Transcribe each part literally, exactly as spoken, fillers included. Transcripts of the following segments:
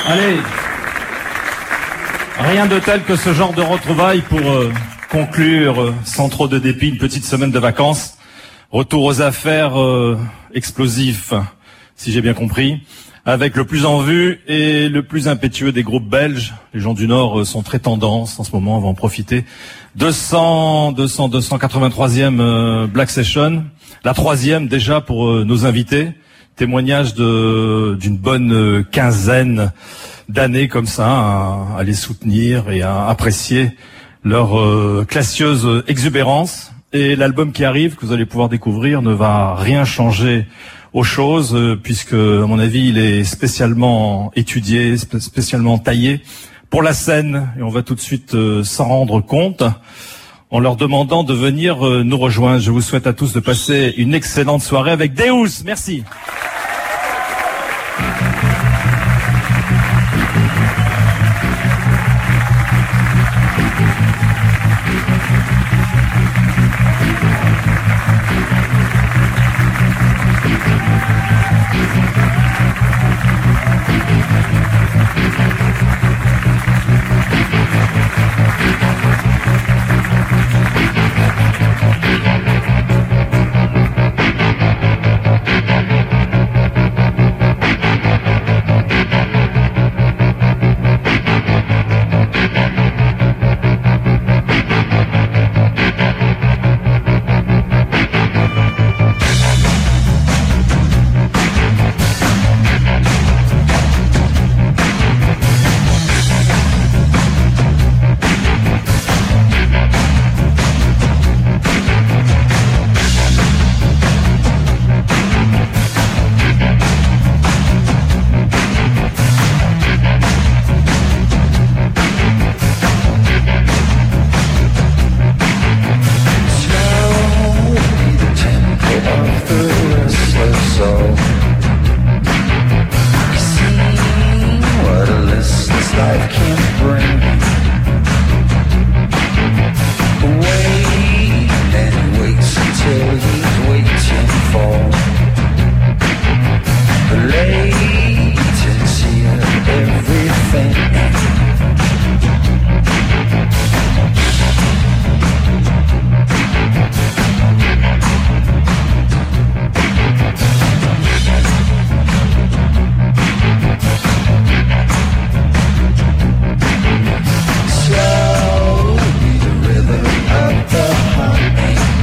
Allez, rien de tel que ce genre de retrouvailles pour euh, conclure, euh, sans trop de dépit, une petite semaine de vacances. Retour aux affaires euh, explosifs, si j'ai bien compris, avec le plus en vue et le plus impétueux des groupes belges. Les gens du Nord euh, sont très tendance en ce moment, on va en profiter. deux cents, deux cents, deux cent quatre-vingt-troisième euh, Black Session, la troisième déjà pour euh, nos invités. Témoignage de d'une bonne quinzaine d'années comme ça à, à les soutenir et à apprécier leur euh, classieuse exubérance. Et l'album qui arrive, que vous allez pouvoir découvrir, ne va rien changer aux choses, euh, puisque, à mon avis, il est spécialement étudié, spé- spécialement taillé pour la scène. Et on va tout de suite euh, s'en rendre compte en leur demandant de venir euh, nous rejoindre. Je vous souhaite à tous de passer une excellente soirée avec Deus. Merci.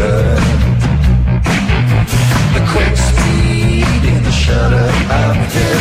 The quick speed in the shutter of the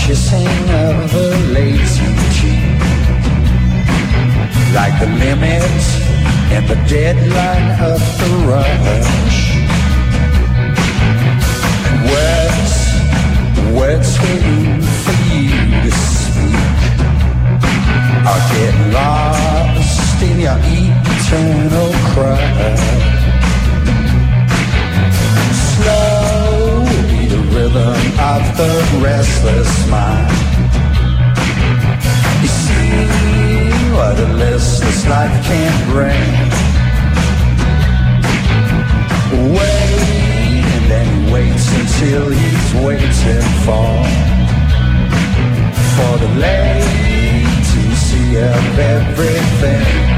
kissing of a lazy cheek, like the limit and the deadline of the rush. And words, words waiting for you to speak, are getting lost in your eternal crush. Slow be the rhythm of the restless mind. You see what a listless life can't bring. Wait, and then he waits until he's waiting for For the latency of everything.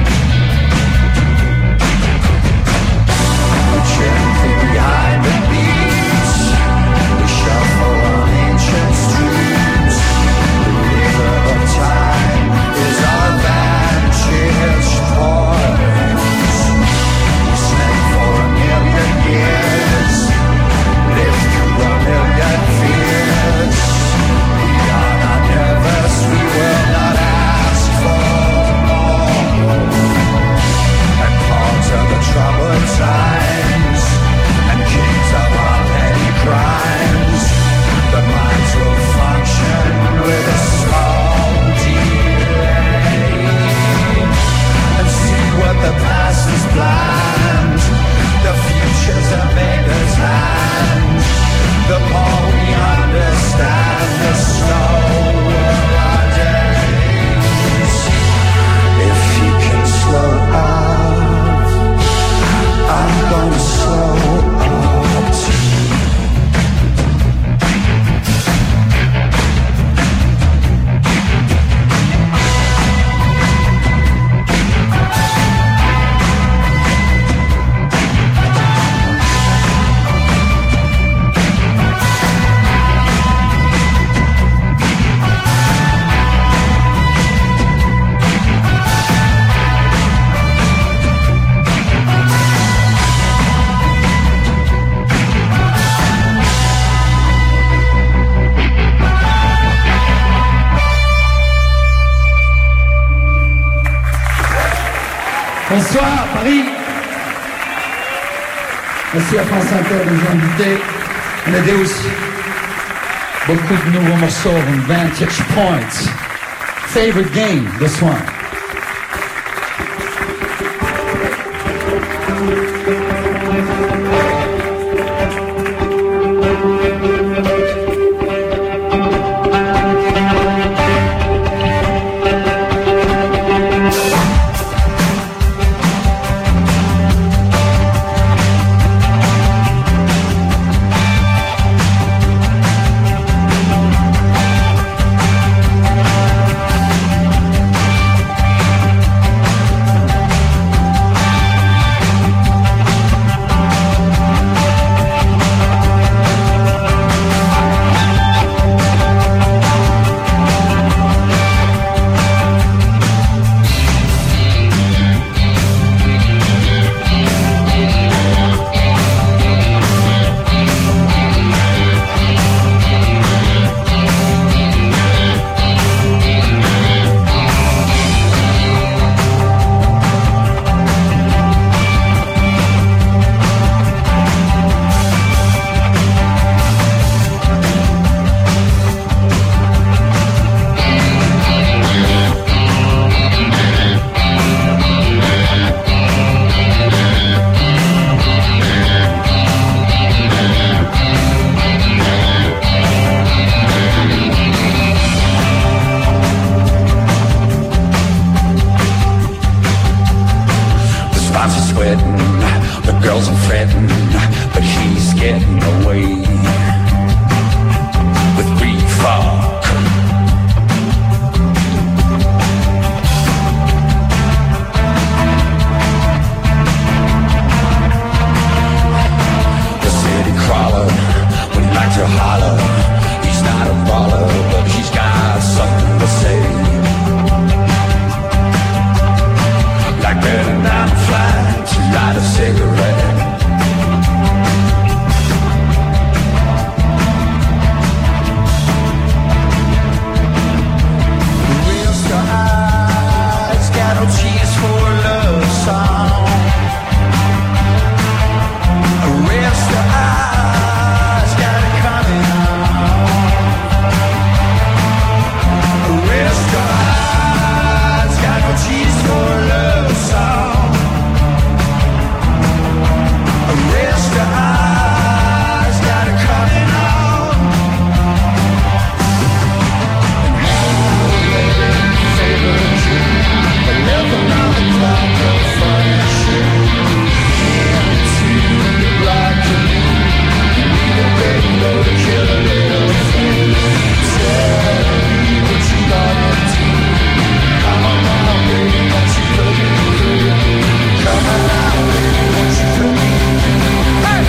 Gently behind the beats, we shuffle on ancient streets. The river of time is our vantage point. We slept for a million years, lived through a million fears. Beyond our nervous, we will not ask for more. And part of the troubled times, and kings of our petty crimes, the minds will function with a small delay, and see what the past has planned. The future's a beggar's hand. The more we understand, the slower our days. If you can slow up, I'm gonna slow up too. Bonsoir Paris. Merci à France Inter de nous inviter. On a des aussi beaucoup de nouveaux morceaux, une Vantage Point. Favorite game, this one. Light a cigarette. got no tears for a love song. Rest your eyes, got it coming on. Rest your eyes, got no tears for a love song. Rest your eyes, got it coming on. Eleven on the clock of furniture. Into the black canoe. Leave a big load to kill a little thing. Tell me what you gotta do. Come on now, baby, what you gonna do? Come on now, baby, what you gonna do? Hey!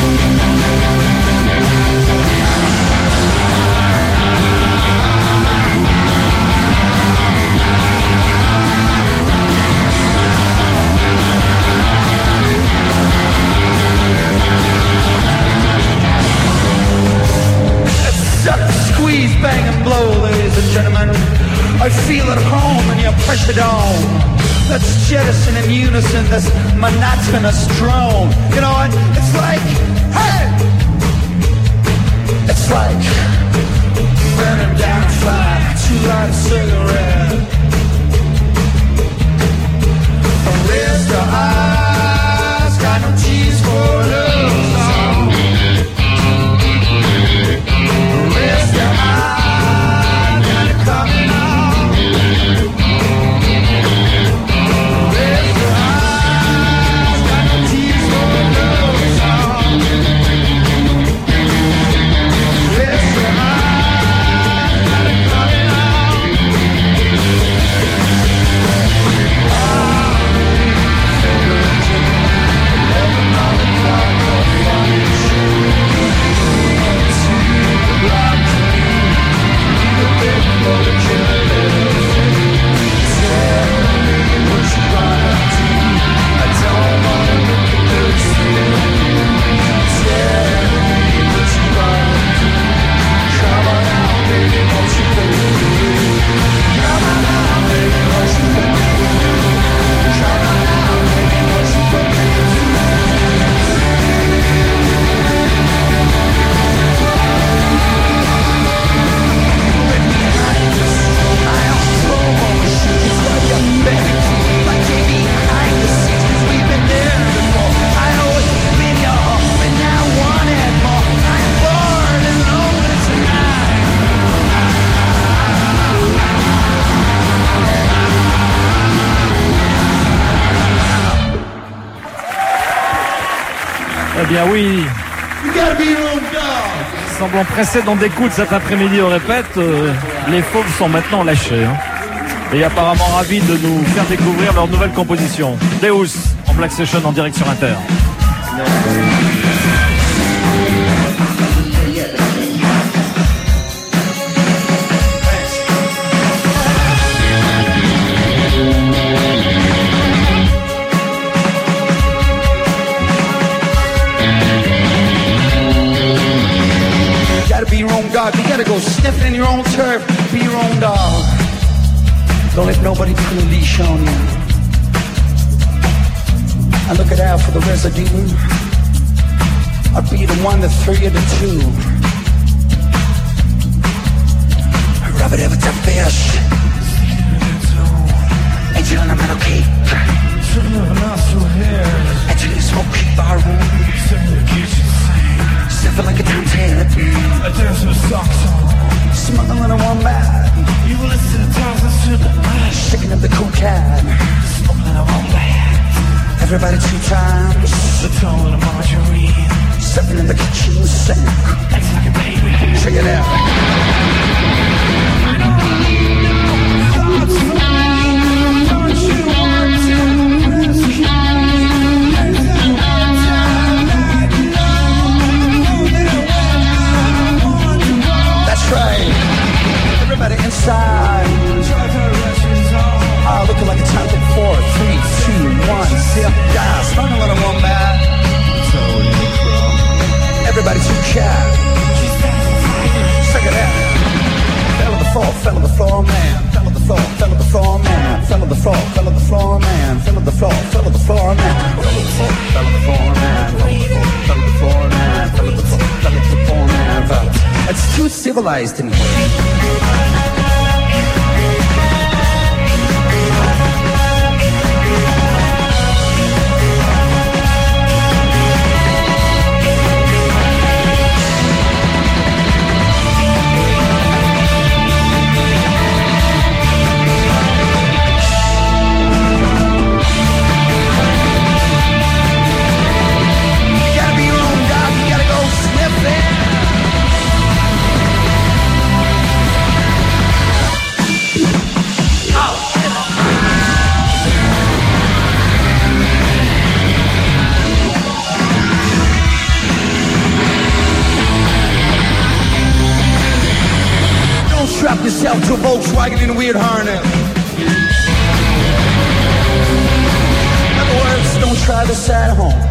Suck, squeeze, bang and blow, ladies and gentlemen. I feel at home in your pressure dome. Let's jettison in unison this monotonous drone. You know what? It's like, hey! It's like burning down a fire, too light a cigarette. Raise your eyes, got no tears for love song. Raise your eyes, got it coming on. Raise your eyes, got no tears for love song. Raise your eyes, got it coming on. Eh bien oui, You gotta be your own dog. semblant précédent d'écoute cet après-midi au répète, euh, les fauves sont maintenant lâchés. Hein. Et apparemment ravis de nous faire découvrir leur nouvelle composition. Deus, en Black Session en direct sur Inter. You gotta be your own dog. You gotta go sniffing in your own turf. Be your own dog. Don't let nobody put a leash on you. I look it out for the residue. I'll be the one, the three, or the two. Rub it over to fish. Angel in a metal cake. Angel in smoke keep bar room. Sniffing like a town tap. I dance with socks on. Smuggling in one bag. You will listen to thousands to the night. Sticking up the cool cat. Smuggling in one bag. Everybody two times. The tone of margarine. Stepping in the kitchen sink. Acts like a baby. Check it out. That's right. Everybody inside. Ah, looking like a time in four, three, two, one, zip, down. Starting a little one back. Everybody too cat. Check it out. of the floor, fell of the floor, man. Fell of the floor, fell of the floor, man. Fell of the floor, man. Fell of the floor, fell of the floor, man. Fell. It's too civilized in here. Strap yourself to a Volkswagen in a weird harness. In other words, don't try this at home.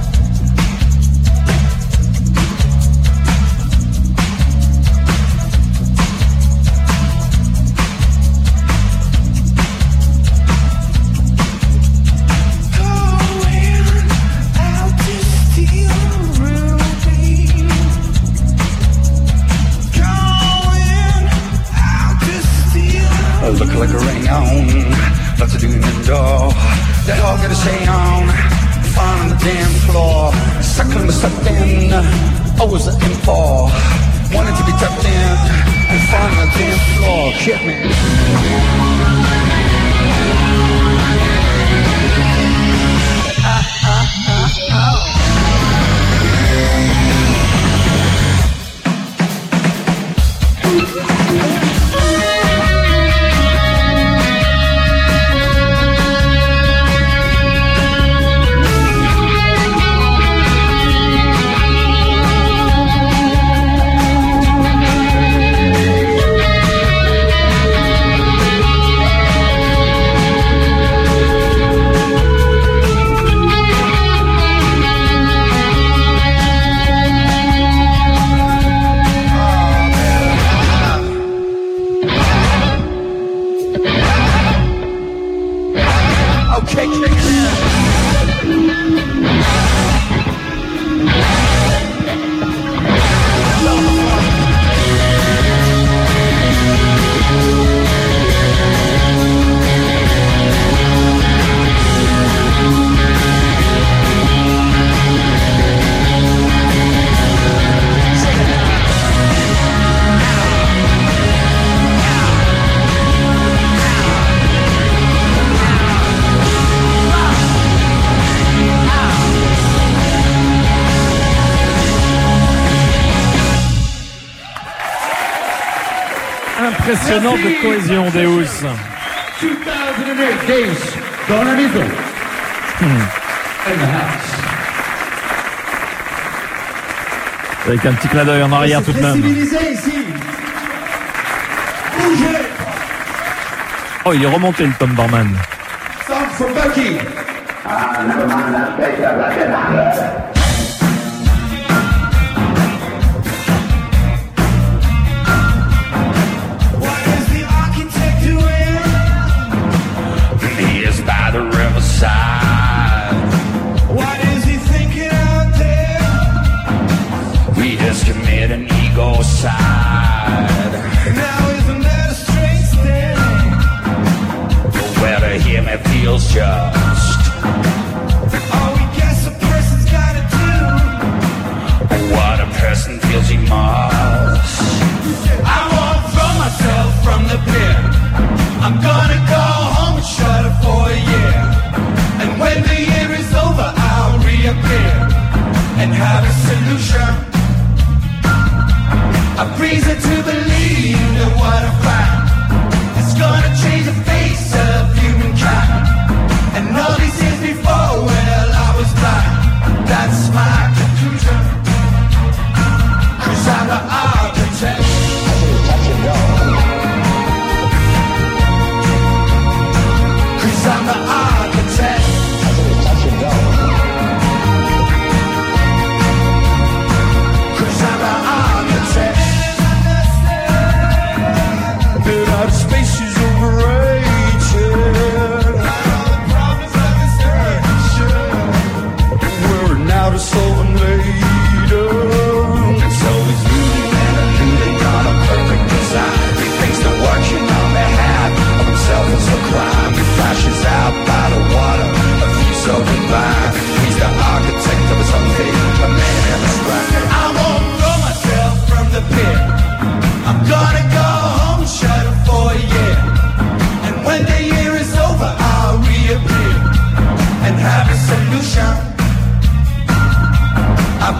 Look like a ring on, lots of doing indoor. They all gotta stay on, fun on the damn floor. Suckling myself in, I was in for. Wanted to be tucked in, and fun on the damn floor. Shit, man. Impressionnante de cohésion, Deus. two thousand eight, Deus, Don Anito. In the house. Avec un petit clin d'œil en arrière tout de même. Civilisé ici. Bougez. Oh, il est remonté le Tom Barman. Song for Bucky. By the riverside. What is he thinking out there? We just commit an ego-cide. Now isn't that a strange thing? But where to him it feels just. Oh, we guess a person's gotta do what a person feels he must. I won't throw myself from the pit. I'm gonna go home and shut up for a year. And when the year is over, I'll reappear and have a solution. A reason to believe that what I found is gonna change the face of humankind. And all these years before, well, I was blind. That's my conclusion. Cause I'm the architect. I'm the eye.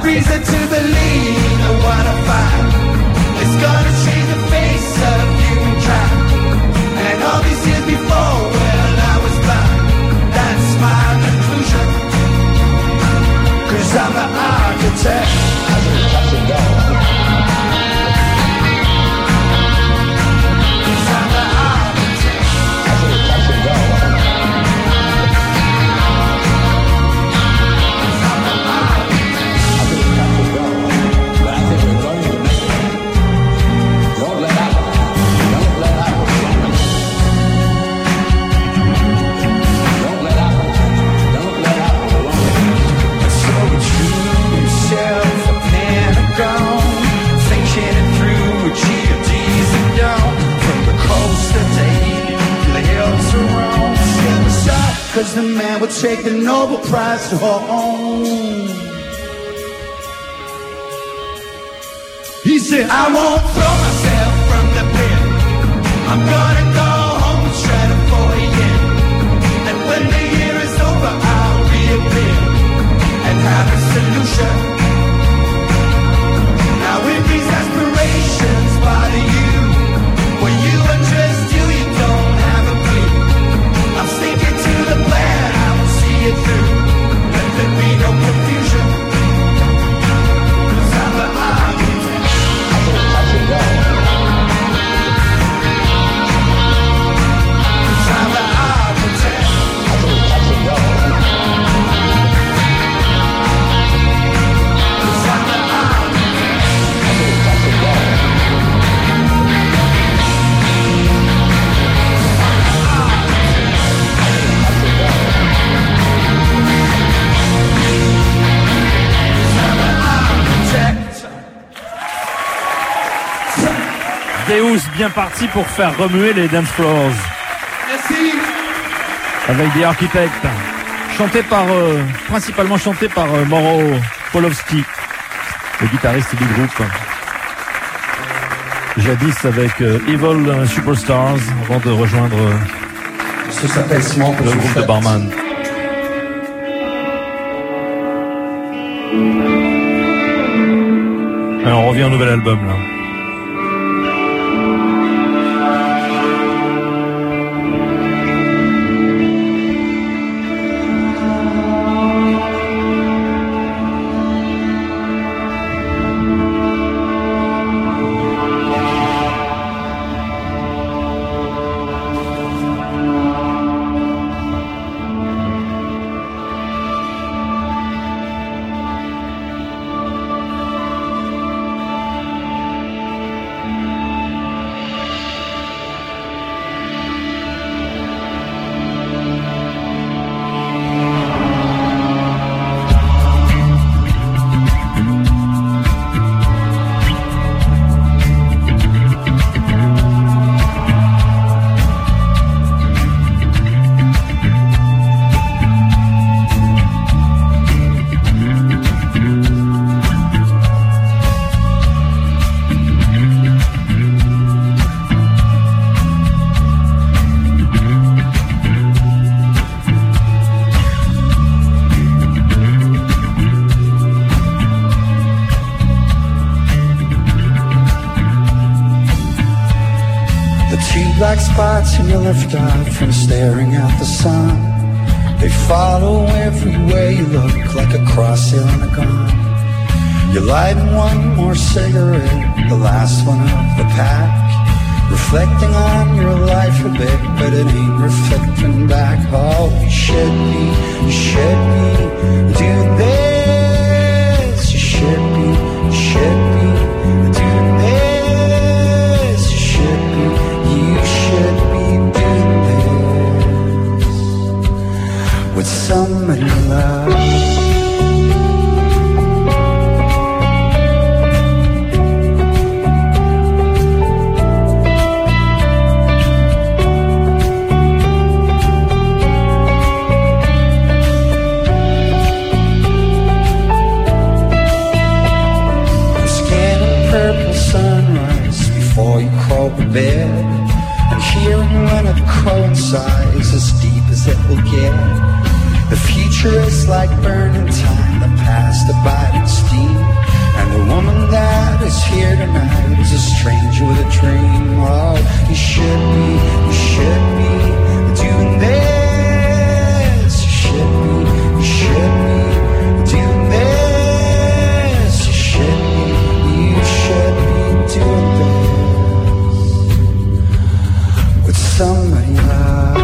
reason to believe that what I find is gonna change the face of humankind. And all these years before, well, I was blind. That's my conclusion. Cause I'm the architect. I just touch it down. Cause I'm the architect. I just touch it down. Cause I'm the architect. I just touch it down. But I think we're going to make it. Don't let up. Don't let up. Don't let up. Don't let up. So true yourself a pentagon, thinking it through with G O Ds and down. From the coast of Tahiti to the hills of Rome. Step aside, cause the man will take the Nobel Prize to home. He said, I won't throw myself from the pit. I'm gonna go home and try to forget. And when the year is over, I'll reappear and have a solution. Now if these aspirations bother you, well you are just you, you don't have a clue. I'm sticking to the plan, I will see it through. Let there be no confusion. Cause I'm the architect. I will touch it down. Cause I'm the architect. I will touch it down. Cause I'm the architect. I will touch it down. Deus bien parti pour faire remuer les dance floors. Merci. Avec des architectes. Chanté par, euh, principalement chanté par euh, Mauro Pawlowski, le guitariste du groupe. Jadis avec euh, Evil Superstars, avant de rejoindre euh, Ça s'appelle Simon le groupe de Barman. Alors on revient au nouvel album là. Black spots in your left eye from staring at the sun. They follow everywhere you look, like a crosshair on a gun. You're lighting one more cigarette, the last one of the pack, reflecting on your life a bit, but it ain't reflecting back. Oh, you should be, you should be doing this. You should be, you should be doing this. You should be, you should be doing this with somebody you love. Before you crawl to bed, and hearing when it coincides as deep as it will get. The future is like burning time, the past abiding steam. And the woman that is here tonight is a stranger with a dream. Oh, you should be, you should be doing this. You should be, you should be doing this. You should be, you should be doing this with somebody else.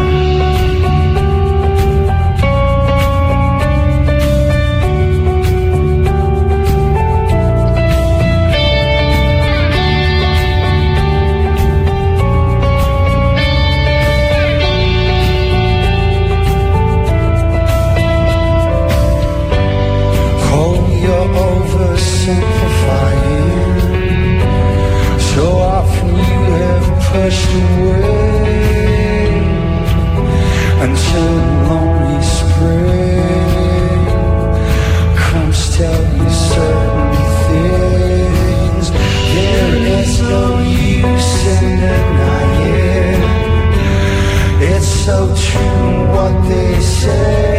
Oversimplifying. So often you have pushed away until the lonely spring comes tell you certain things. There is no use in denying. It's so true what they say.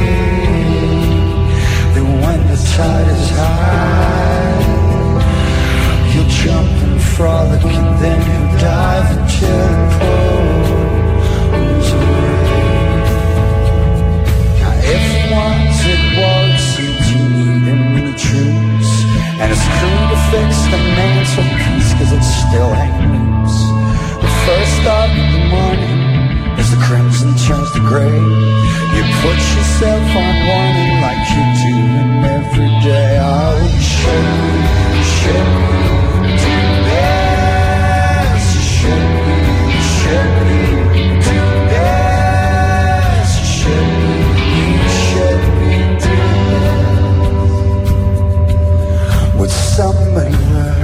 When the tide is high, you'll jump and frolic, and then you'll dive until it pulls away. Now if one's at war, it seems you need him in the troops, and it's crew to fix the mantelpiece, cause it's still hanging loose. The first thought of the morning as the crimson turns to gray, you put yourself on warning like you're doing every day. Oh, you should be, you should be doing this. You should be, you should be doing this. You should be, you should be doing this with somebody else.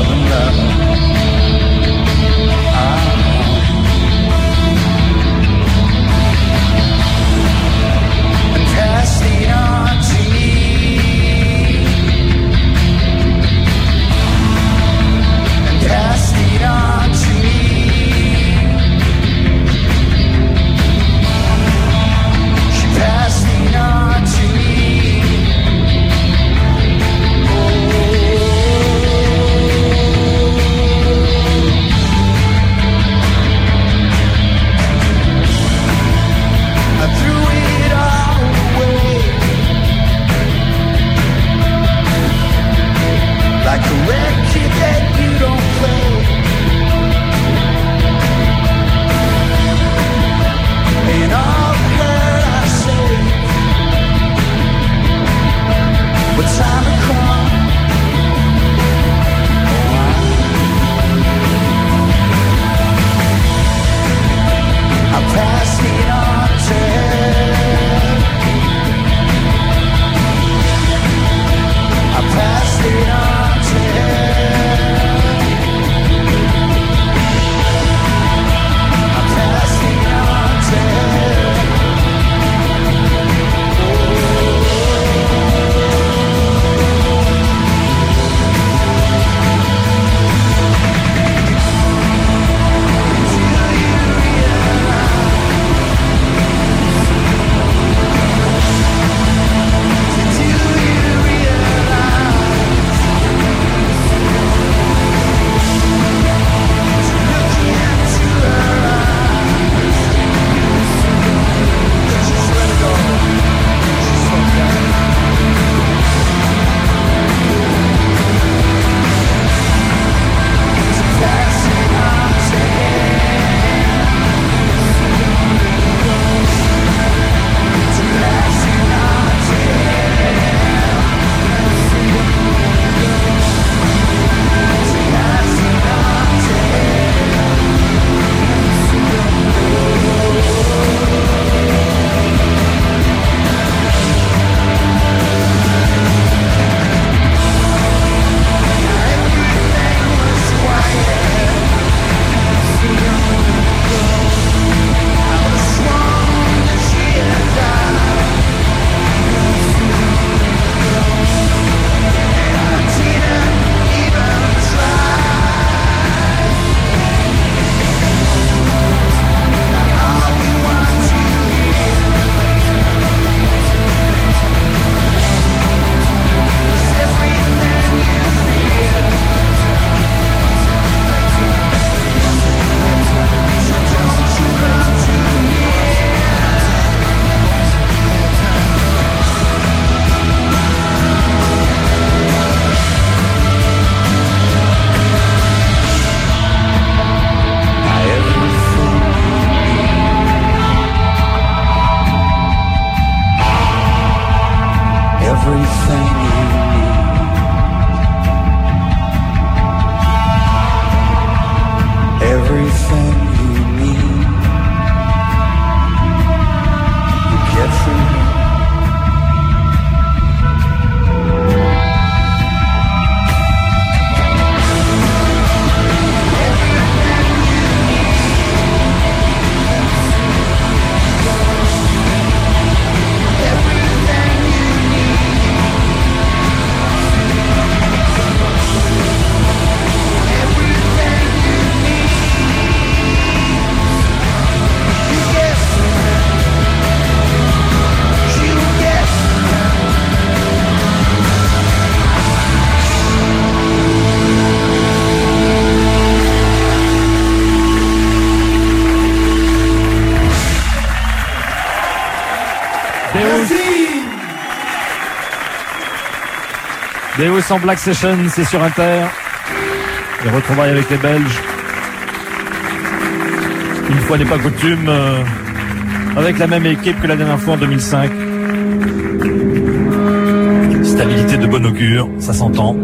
love and love. Ah. And pass it on to me. And pass it on to me. She passed it on to me. I threw it all away like a record that you don't play. And all the hurt I say, but time will come. I pass it on to her. I pass it on to her. I pass it on to her. Everything you need. Everything you need. You get from me. Deus en Black Session, c'est sur Inter. Les retrouvailles avec les Belges. Une fois n'est pas coutume, euh, avec la même équipe que la dernière fois en deux mille cinq. Stabilité de bon augure, ça s'entend.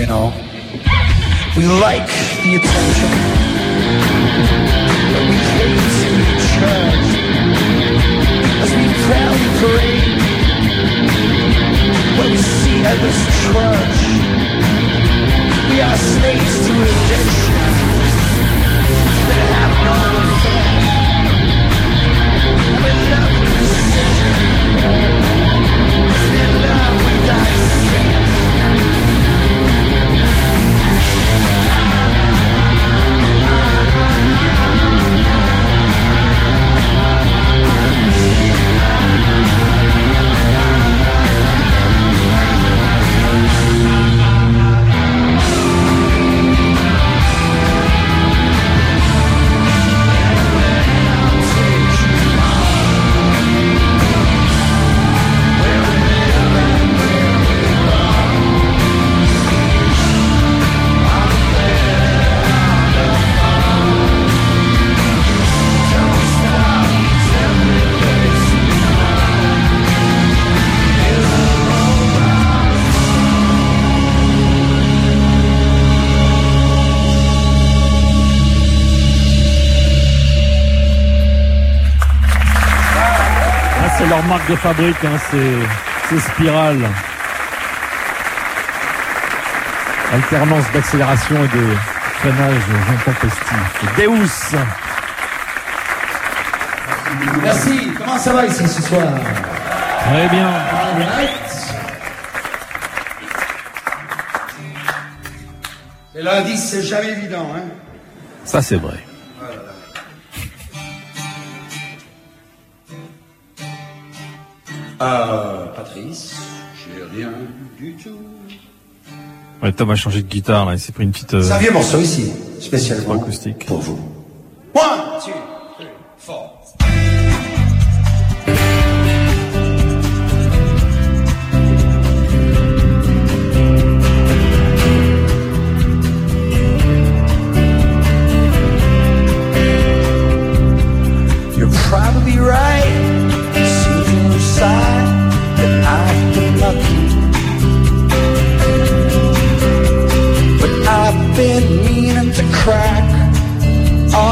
you know. We like the attention, but we hate to be judged. As we proudly parade, when we see others trudge, we are slaves to addiction that have no effect. We love with precision, in love with dissect. C'est leur marque de fabrique, hein, c'est, c'est Spiral. Alternance d'accélération et de freinage intempestif. Deus. Merci, comment ça va ici ce soir? Très bien. All right. Et lundi, c'est jamais évident, hein? Ça, c'est vrai. Euh, Patrice, j'ai rien du tout. Ouais, Tom a changé de guitare, là. Il s'est pris une petite... Euh... C'est un vieux morceau ici, spécialement acoustique pour vous. One, two, three, four. You're probably right. That I've been lucky, but I've been meaning to crack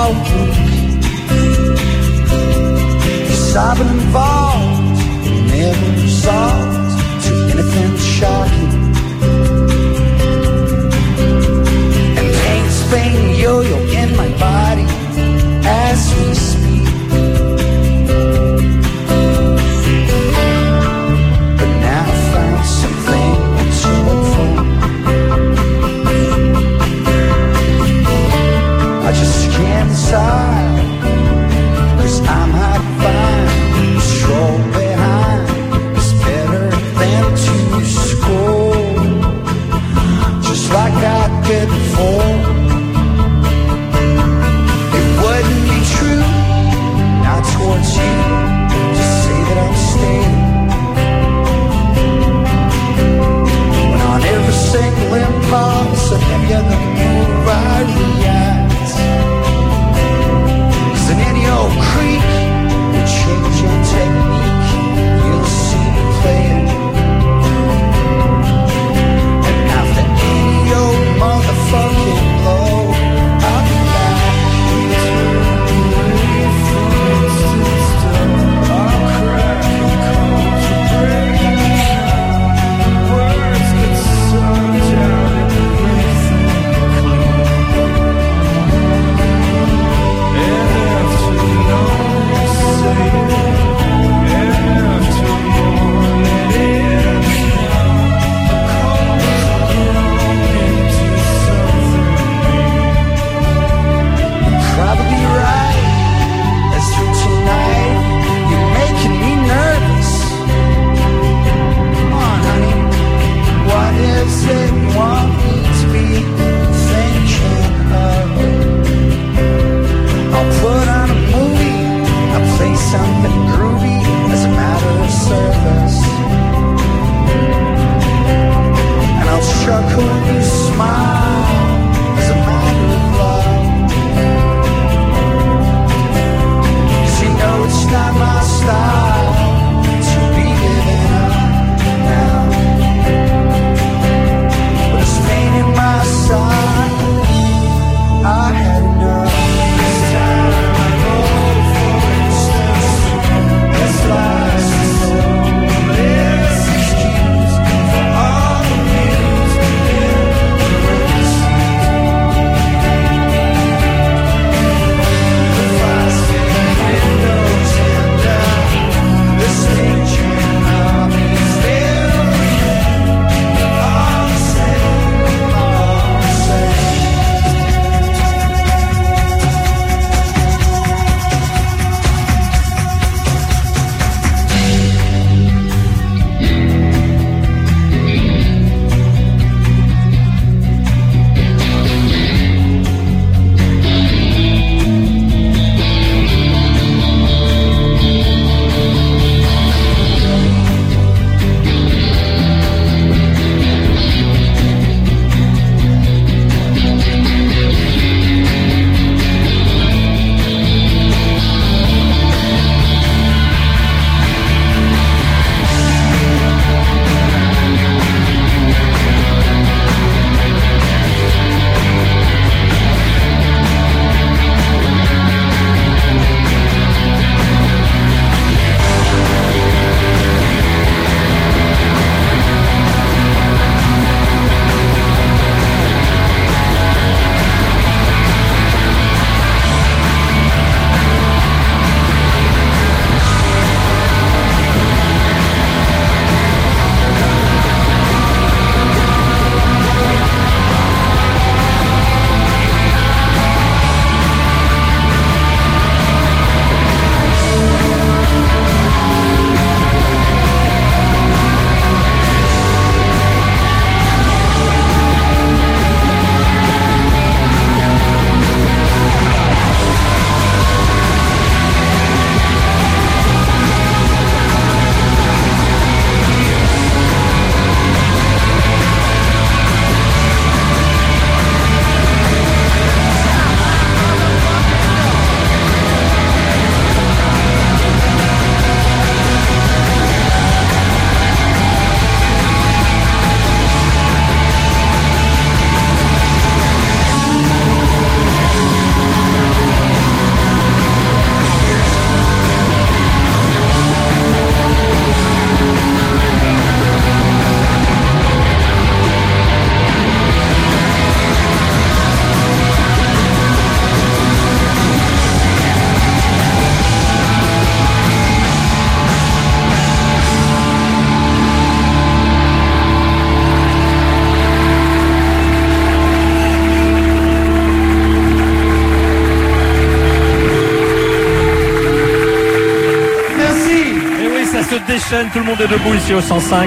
déchaîne, tout le monde est debout ici au cent cinq.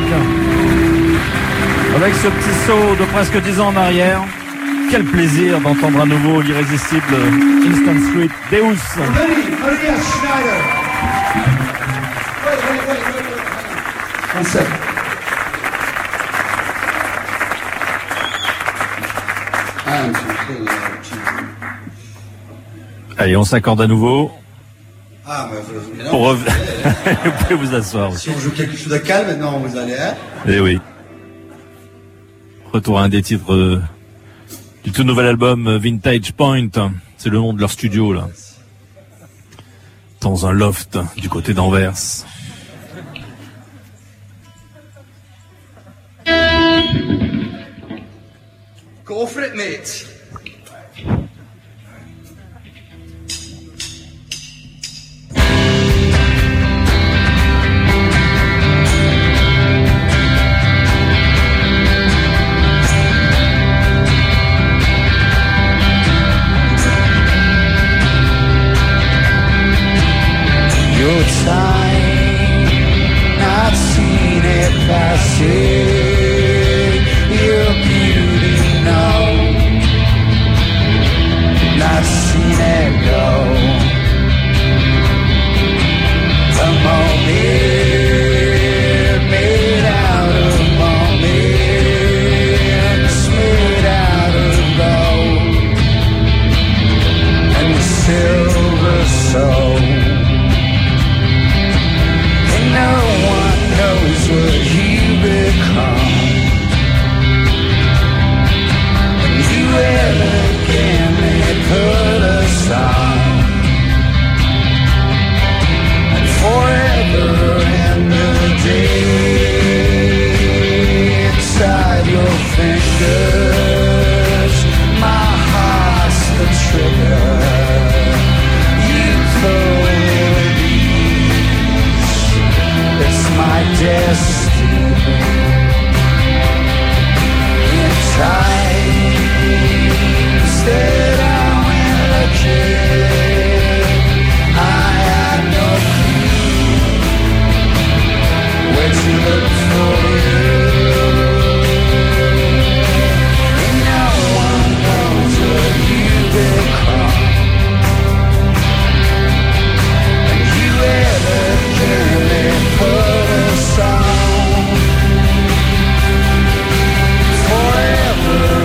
Avec ce petit saut de presque dix ans en arrière. Quel plaisir d'entendre à nouveau l'irrésistible Instant Street Deus. Lenny, Maria Schneider. Wait, wait, wait, wait, wait. One second. I'm completely out of tune. Allez, on s'accorde à nouveau. Ah, mais vous, mais non, Pour vous rev- allez, Vous pouvez vous asseoir aussi. si on joue quelque chose de calme, maintenant vous allez être. Eh oui. Retour à un des titres euh, du tout nouvel album euh, Vintage Point. C'est le nom de leur studio là. Dans un loft du côté d'Anvers. Go for it, mate. Your time, not seen it passing. Your beauty, no, not seen it go. A moment made out of moments, made out of gold, and the silver soul. No one knows what you become. When you elegantly put aside, and forever and a day inside your fingers, my heart's the trigger. You pull it's my destiny. In times that I went looking, I had no clue where to look for you. And no one knows what you become. And you elegantly put a song forever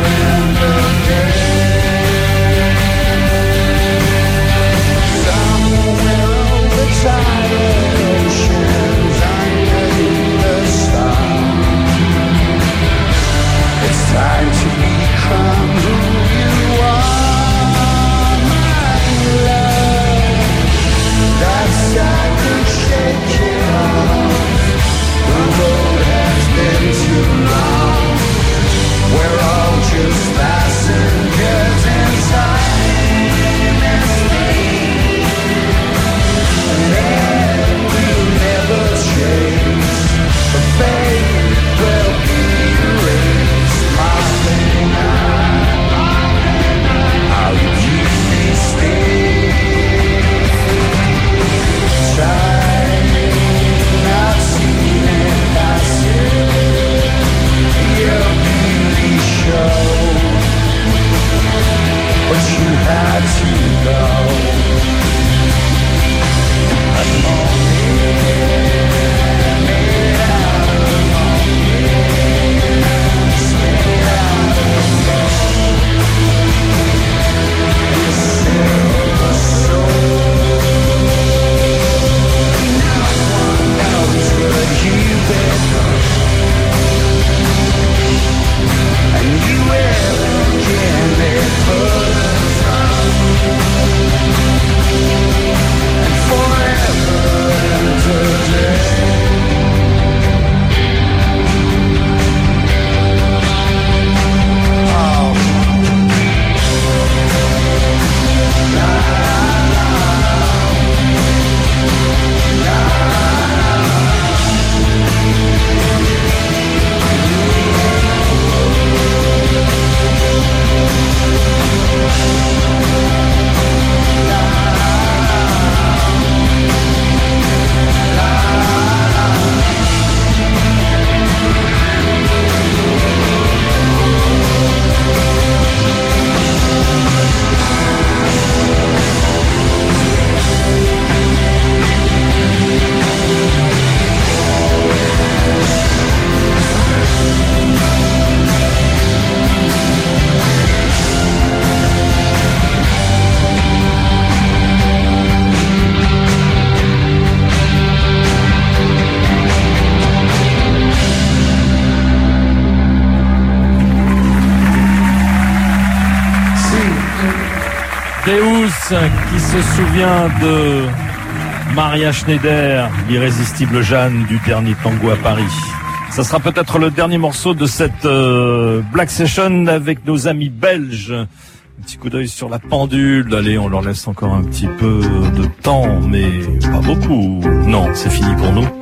Deus qui se souvient de Maria Schneider, l'irrésistible Jeanne du dernier tango à Paris. Ça sera peut-être le dernier morceau de cette euh, Black Session avec nos amis belges. Un petit coup d'œil sur la pendule. Allez, on leur laisse encore un petit peu de temps, mais pas beaucoup. Non, c'est fini pour nous.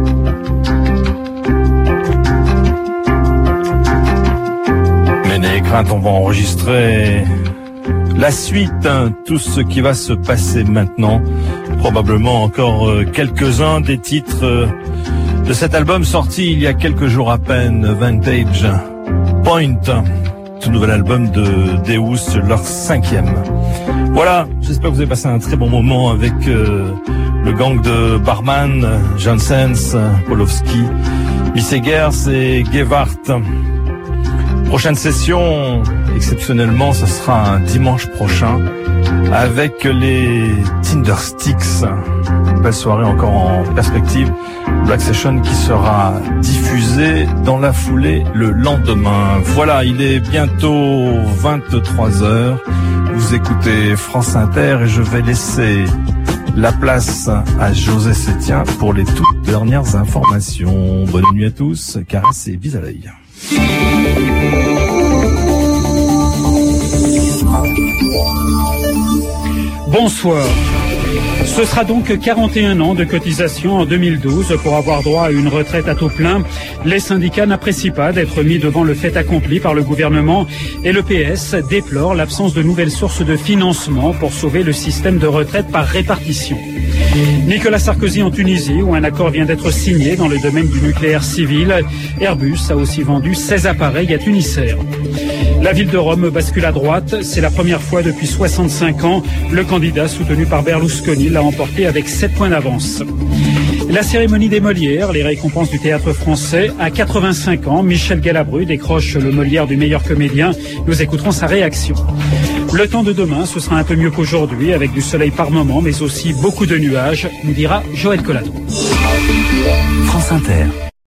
Mais n'ayez crainte, on va enregistrer la suite, hein, tout ce qui va se passer maintenant. Probablement encore euh, quelques-uns des titres euh, de cet album sorti il y a quelques jours à peine, Vantage Point, tout nouvel album de Deus, leur cinquième. Voilà, j'espère que vous avez passé un très bon moment avec euh, le gang de Barman, Janssens, Polowski, Missegers et Gewart. Prochaine session, exceptionnellement, ce sera un dimanche prochain avec les Tindersticks. Belle soirée encore en perspective. Black Session qui sera diffusée dans la foulée le lendemain. Voilà, il est bientôt vingt-trois heures. Vous écoutez France Inter et je vais laisser la place à José Sétien pour les toutes dernières informations. Bonne nuit à tous, caresses et bis à l'œil. Bonsoir. Ce sera donc quarante et un ans de cotisation en deux mille douze pour avoir droit à une retraite à taux plein. Les syndicats n'apprécient pas d'être mis devant le fait accompli par le gouvernement et le P S déplore l'absence de nouvelles sources de financement pour sauver le système de retraite par répartition. Nicolas Sarkozy en Tunisie, où un accord vient d'être signé dans le domaine du nucléaire civil. Airbus a aussi vendu seize appareils à Tunisair. La ville de Rome bascule à droite. C'est la première fois depuis soixante-cinq ans. Le candidat soutenu par Berlusconi l'a emporté avec sept points d'avance. La cérémonie des Molières, les récompenses du théâtre français. À quatre-vingt-cinq ans, Michel Galabru décroche le Molière du meilleur comédien. Nous écouterons sa réaction. Le temps de demain, ce sera un peu mieux qu'aujourd'hui, avec du soleil par moment, mais aussi beaucoup de nuages, nous dira Joël Collado. France Inter.